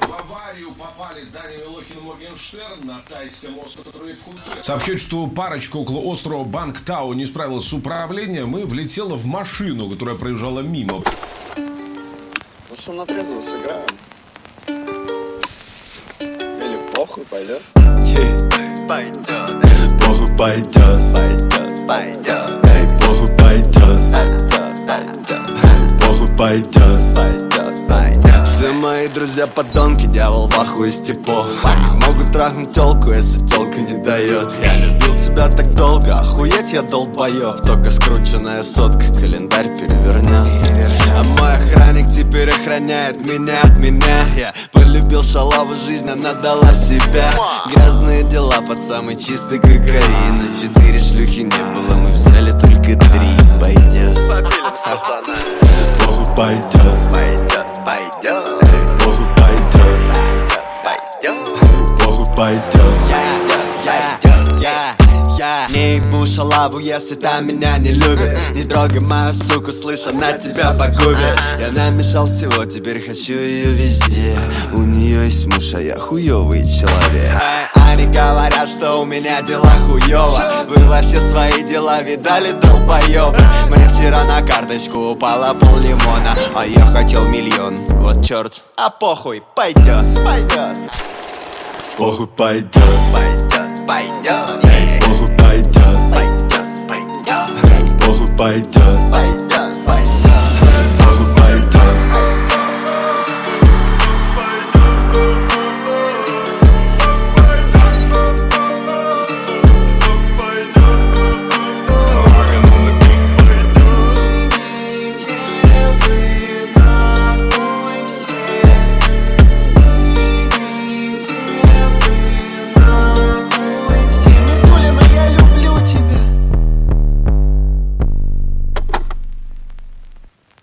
Сообщают, что парочка около острова Бангтау не справилась с управлением и влетела в машину, которая проезжала мимо. Ну что, на трезвую сыграем? Или похуй пойдет? Пойдет. Похуй пойдет. Пойдет. Пойдет. Эй, похуй пойдет. Похуй пойдет. Пойдет. Пойдет. Все мои друзья подонки, дьявол в ахуе с типов. Они могут трахнуть телку, если телка не дает. Я любил тебя так долго, охуеть я долбоёб. Только скрученная сотка, календарь перевернет. А мой охранник теперь охраняет меня от меня. Я полюбил шалаву, жизнь, она дала себя. Грязные дела под самый чистый кокаин. И 4 шлюхи не было, мы взяли только 3. Пойдет. Похуй пойдет. Пойдет. Пойдет. Похуй пойдет. Пойдет. Похуй пойдет. Я не ебу шалаву, если там меня не любят. Не трогай мою суку, слышь, она тебя погубит. Я намешал всего, теперь хочу ее везде. У нее есть муж, а я хуёвый человек. Они говорят, что у меня дела хуёво. Вы вообще свои дела видали, долбоёбы? Мне вчера на карточку упало пол лимона, а я хотел миллион, вот чёрт. А похуй, пойдет. Пойдет. Похуй пойдет. Пойдет. Пойдет. Похуй пойдет. Пойдет. Пойдет. Похуй пойдет.